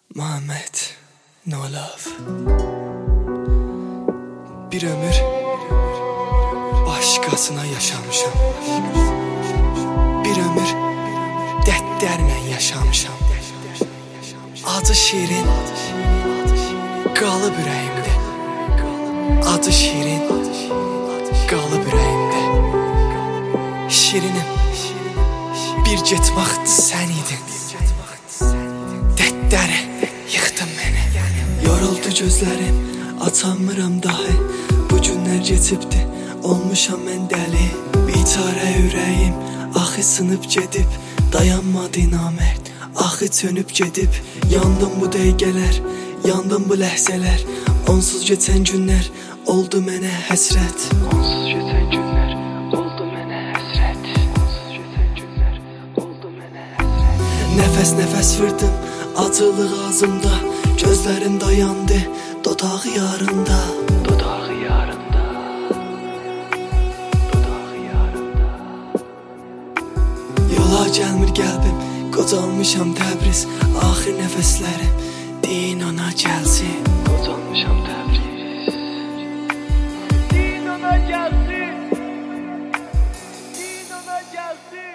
Muhammed No Love. Bir ömür başqasına yaşamışam. Bir ömür dərdlərlə yaşamışam. Acı şirin qalıb ürəyimdə. Acı şirin qalıb ürəyimdə. Şirinim, bir get vaxt sən idin. Dərdləri yıxdın məni. Yoruldu gözlərim, açamıram dahi. Bu günlər keçibdi, olmuşam mən dəli. Biçarə ürəyim, axı sınıb gedib. Dayanmadı namərd, axı çönüb gedib. Yandım bu dəqiqələr, yandım bu ləhzələr. Onsuz keçən günlər oldu mənə həsrət. Onsuz keçən günlər oldu mənə həsrət. Onsuz keçən günlər oldu mənə həsrət. Nəfəs vurdım, acılıq ağzımda. Gözlərim dayandı, dodağı yarında. Dodağı yarında. Dodağı yarında. Yola gəlmir qəlbim, qocalmışam Təbriz. Axır nəfəslərim, deyin ona gəlsin. Qocalmışam Təbriz. Deyin ona gəlsin. Deyin ona gəlsin.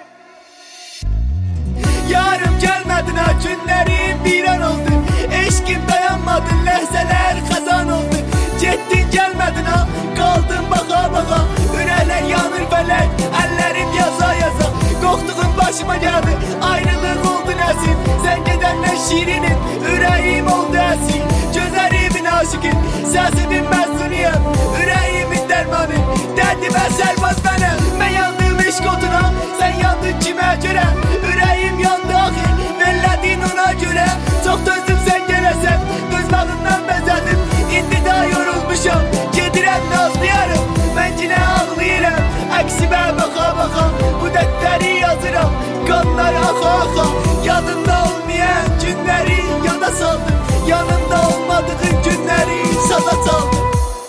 Yarım gəlmədin ha, günlərim birən oldu. Eşkim dayanmadı, ləhzələr xəzan oldu. Getdin gəlmədin ha, qaldın baxa. Ürəklər yanır fələk, əllərim yaza. Qorxduğum başıma gəldi, ayrılıq oldu nəsim. Sən gedəndən şirinim, ürəyim oldu əsil. Gözlərimin aşıqın, səsimin məzuniyəm. Ürəyimin dərmanı, dərdimə sərbaz mənəm. Mən yandım eşq otuna, sən yandın kimə görə? Ürəyim yandı axı, verlədin ona görə. Çox dözdüm sən gələsən, dözmağından bəzədim. İndi daha yorulmuşam, gedirəm nazlayarım. Mən yine ağlayıram, əksibə baxa. Bu dərdləri yazıram, qanlar axa. Yadımda olmayan günləri yada saldım. Yanımda olmadığın günləri sada çaldım.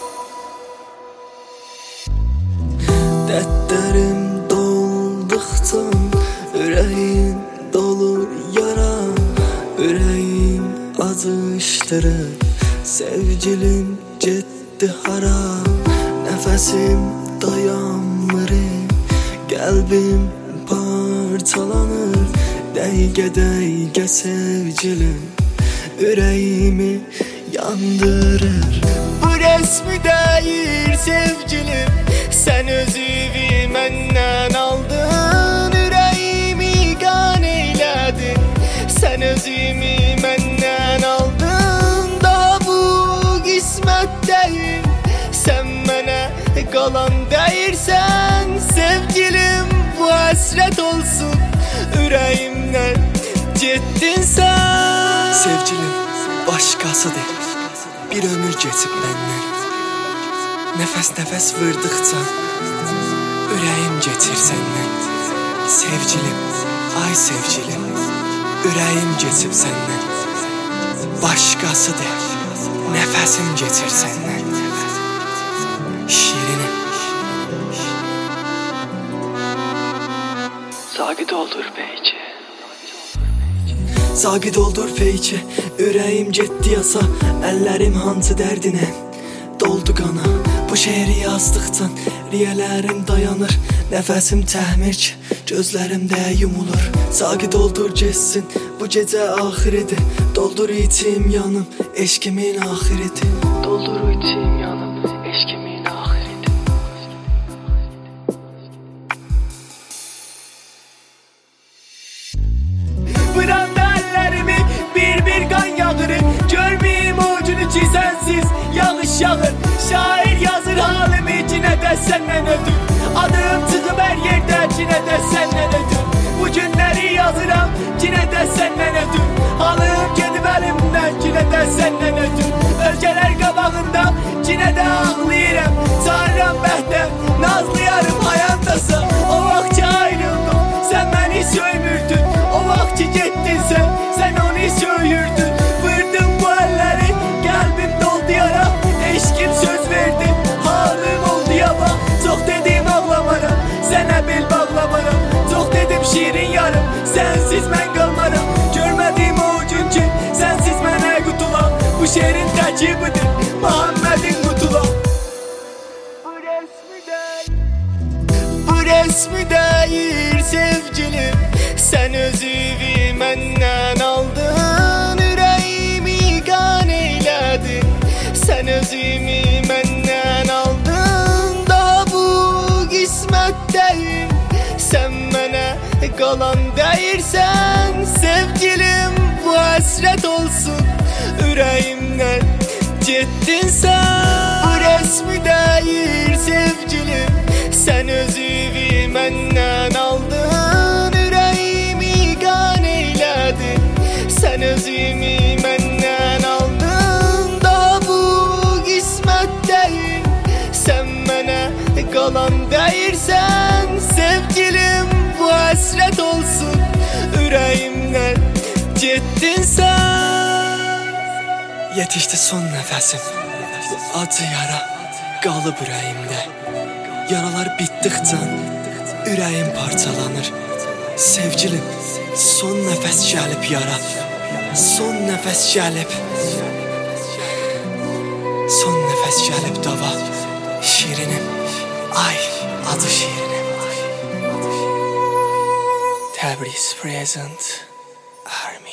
Dərdlərim dolduqca ürəyim dolur yara. Ürəyim acışdırır, sevgilim getdi hara. Nəfəsim dayanmır, qəlbim parçalanır. Dəqiqə sevgilim ürəyimi yandırır. Bu resmi deyir sevgilim, sən özüvi məndən aldın. Ürəyimi qan eylədin, sən özümü məndən aldın. Daha bu qismət deyil, sən mənə qalan deyirsən. Sevgilim bu həsrət olsun, ürəyimdən getdin sən. Sevgilim başqasıdır, bir ömür keçib məndən. Nəfəs vurduqca ürəyim keçir səndən. Sevgilim, ay sevgilim, ürəyim keçib səndən. Başqasıdır, nəfəsim keçir səndən. Şirinim. Sakit oldur peyki. Sakit oldur peyki. Ürəyim getdi yasa, əllərim hancı dərdinə doldu qana. Bu şeiri yazdıqca riyələrim dayanır. Nəfəsim təhmir ki, gözlərimdə yumulur. Sakit oldur geçsin, bu gecə axiridir. Doldur içim yanım, eşkimin axiridir. Doldur içim yanım, eşkimin axiridir. Bıranda əllərimi bir qan yağırır. Görməyim o günü ki sənsiz yağış yağır. Şair yazır halimi, cinə də səndən ödür. Adım çıxıb hər yerdə, cinə də səndən ödür. Bu günləri yazıram, cinə də səndən ödür. Halım gedib əlimdən, cinə də səndən ödür. Ölkələr qabağında, cinə də ağlayıram. Çağıram bəhdəm, nazlayarım hayandasa. O vaxt ki ayrıldım, sən məni söymürdün. O vaxt ki getdin sən onu söyürdün. Vurdum bu əlləri, qəlbim doldu yara. Eşkim söz verdim, halım oldu yaba. Çox dedim ağlamaram, sənə bel bağlamaram. Çox dedim şirin yarım, sənsiz mən qalmaram. Görmədim o gün ki, sənsiz mənə ki budur Muhammed'in kutula. Bu resmi değil sevgilim, sen özüvi menden aldın, yüreğimi kan eyledin. Sen özümü menden aldın, daha bu kısmet değil. Sen bana kalan değilsen sevgilim, bu hasret olsun yüreğimden gittin sen. Bu resmi değil sevgilim, sen özüvi menden aldın, yüreğimi kan eyledin. Sen özümü menden aldın, daha bu kısmet değil. Sen bana kalan değilsen sevgilim, bu hasret olsun yüreğimden gittin sen. Yetişti son nefesim, acı yara qalıb ürəyimdə. Yaralar bitdikcə ürəyim parçalanır. Sevgilim, son nəfəs gəlib yara, son nəfəs gəlib. Son nəfəs gəlib dava, şirinim, ay adı şirinim. Təbriz present, Army.